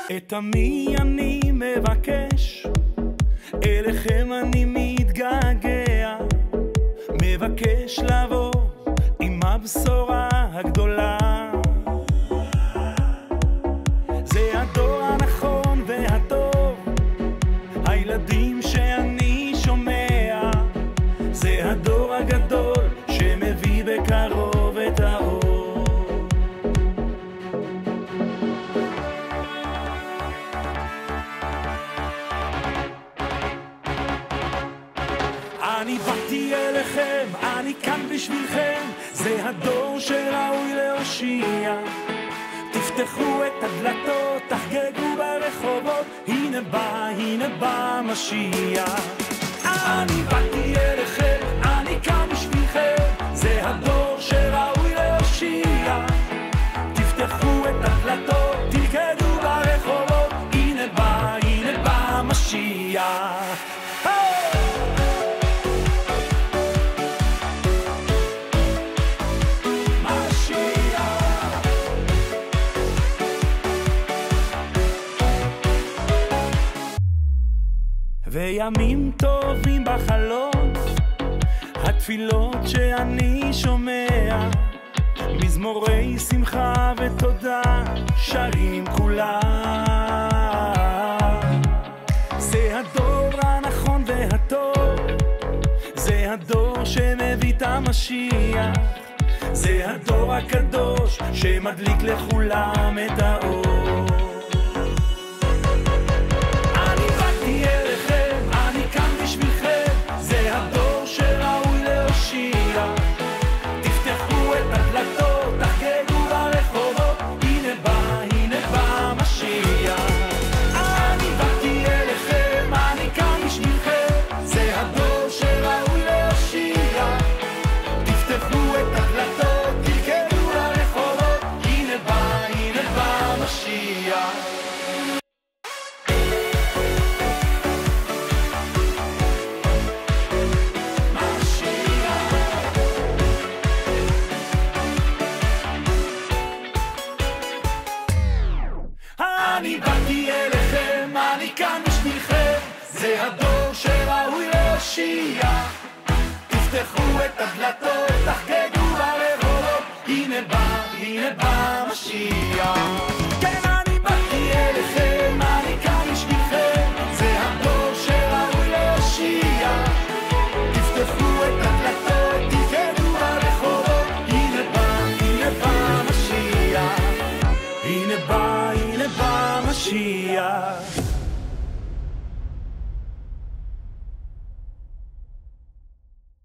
את עמי אני מבקש, אליכם אני מתגעגע, מבקש לבוא עם הבשורה הגדולה. זה הדור הנכון והטוב, הילדים שאני שומע, זה הדור הגדול שמביא בקרוב את האור. אני באתי אליכם, אני כאן בשבילכם, זה הדור שראוי להושיע. תפתחו את הדלתות, תחגגו ברחובות, הנה בא משיח. אני באתי אליכם, אני כאן בשבילכם, זה הדור שראוי להושיע. תפתחו את הדלתות, תרקדו ברחובות, הנה בא משיח. וימים טובים בחלום, התפילות שאני שומע, מזמורי שמחה ותודה שרים כולם. זה הדור הנכון והטוב, זה הדור שמביא את המשיח, זה הדור הקדוש שמדליק לכולם את האור. תפתחו את הדלתות, תחגגו ברחובות, הנה בא משיח. אני באתי אליכם, אני כאן בשבילכם, זה הדור שראוי להושיע. תפתחו את הדלתות, תרקדו ברחובות, הנה בא משיח. אני באתי אליכם, אני כאן בשבילכם, זה הדור שראוי להושיע. תפתחו את הדלתות, תחגגו ברחובות, הנה בא משיח. כן, אני באתי אליכם, אני כאן בשבילכם, זה הדור שראוי להושיע. תפתחו את הדלתות, תרקדו ברחובות, הנה בא משיח. הנה בא משיח.